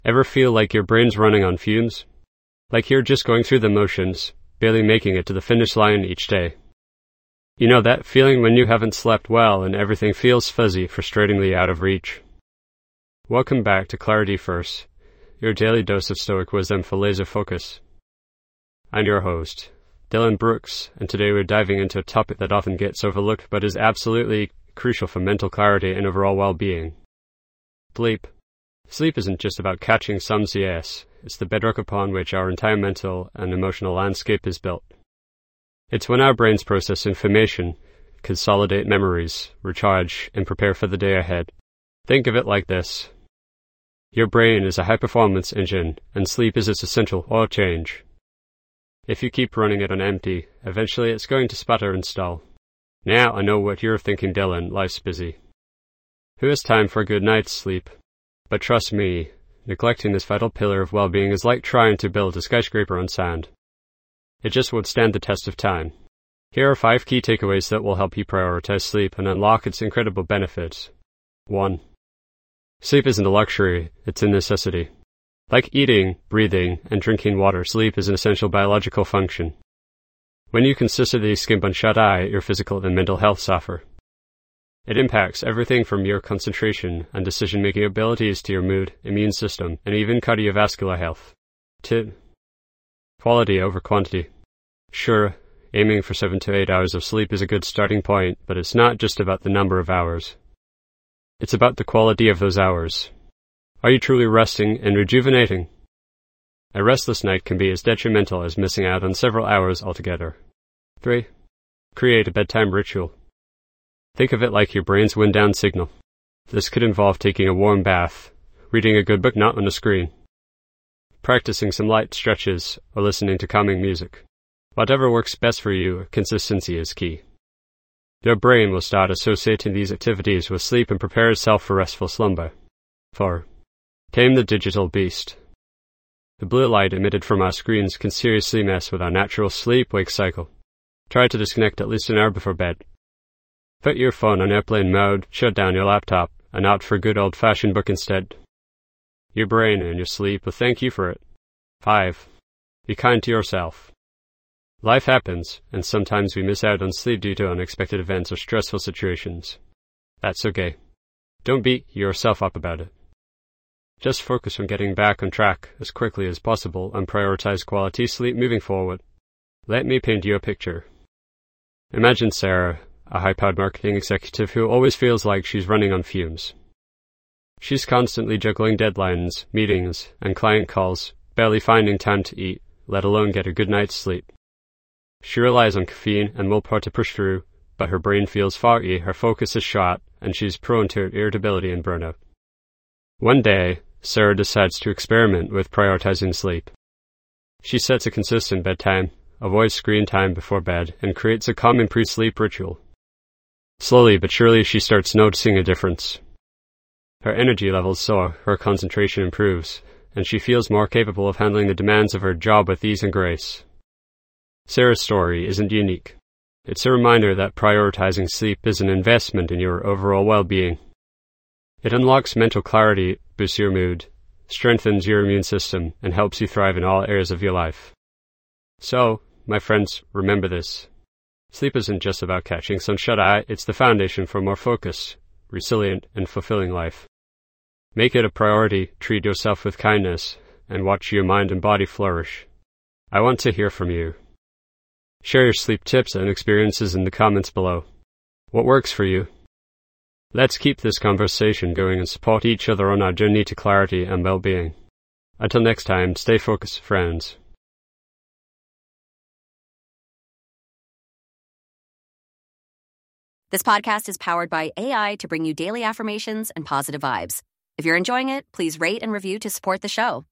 Ever feel like your brain's running on fumes? Like you're just going through the motions, barely making it to the finish line each day? You know that feeling when you haven't slept well and everything feels fuzzy, frustratingly out of reach? Welcome back to Clarity First, your daily dose of Stoic wisdom for laser focus. I'm your host, Dylan Brooks, and today we're diving into a topic that often gets overlooked but is absolutely crucial for mental clarity and overall well-being. Sleep. Sleep isn't just about catching some CS, it's the bedrock upon which our entire mental and emotional landscape is built. It's when our brains process information, consolidate memories, recharge, and prepare for the day ahead. Think of it like this. Your brain is a high-performance engine, and sleep is its essential oil change. If you keep running it on empty, eventually it's going to sputter and stall. Now I know what you're thinking, Dylan, life's busy. Who has time for a good night's sleep? But trust me, neglecting this vital pillar of well-being is like trying to build a skyscraper on sand. It just won't stand the test of time. Here are 5 key takeaways that will help you prioritize sleep and unlock its incredible benefits. 1. Sleep isn't a luxury, it's a necessity. Like eating, breathing, and drinking water, sleep is an essential biological function. When you consistently skimp on shut-eye, your physical and mental health suffer. It impacts everything from your concentration and decision-making abilities to your mood, immune system, and even cardiovascular health. 2. Quality over quantity. Sure, aiming for 7 to 8 hours of sleep is a good starting point, but it's not just about the number of hours. It's about the quality of those hours. Are you truly resting and rejuvenating? A restless night can be as detrimental as missing out on several hours altogether. 3. Create a bedtime ritual. Think of it like your brain's wind-down signal. This could involve taking a warm bath, reading a good book not on a screen, practicing some light stretches, or listening to calming music. Whatever works best for you, consistency is key. Your brain will start associating these activities with sleep and prepare itself for restful slumber. 4. Tame the digital beast. The blue light emitted from our screens can seriously mess with our natural sleep-wake cycle. Try to disconnect at least an hour before bed. Put your phone on airplane mode, shut down your laptop, and opt for a good old-fashioned book instead. Your brain and your sleep will thank you for it. 5. Be kind to yourself. Life happens, and sometimes we miss out on sleep due to unexpected events or stressful situations. That's okay. Don't beat yourself up about it. Just focus on getting back on track as quickly as possible and prioritize quality sleep moving forward. Let me paint you a picture. Imagine Sarah, a high-powered marketing executive who always feels like she's running on fumes. She's constantly juggling deadlines, meetings, and client calls, barely finding time to eat, let alone get a good night's sleep. She relies on caffeine and willpower to push through, but her brain feels foggy, her focus is shot, and she's prone to irritability and burnout. One day, Sarah decides to experiment with prioritizing sleep. She sets a consistent bedtime, avoids screen time before bed, and creates a calming pre-sleep ritual. Slowly but surely she starts noticing a difference. Her energy levels soar, her concentration improves, and she feels more capable of handling the demands of her job with ease and grace. Sarah's story isn't unique. It's a reminder that prioritizing sleep is an investment in your overall well-being. It unlocks mental clarity, boosts your mood, strengthens your immune system, and helps you thrive in all areas of your life. So, my friends, remember this. Sleep isn't just about catching some shut-eye, it's the foundation for a more focused, resilient, and fulfilling life. Make it a priority, treat yourself with kindness, and watch your mind and body flourish. I want to hear from you. Share your sleep tips and experiences in the comments below. What works for you? Let's keep this conversation going and support each other on our journey to clarity and well-being. Until next time, stay focused, friends. This podcast is powered by AI to bring you daily affirmations and positive vibes. If you're enjoying it, please rate and review to support the show.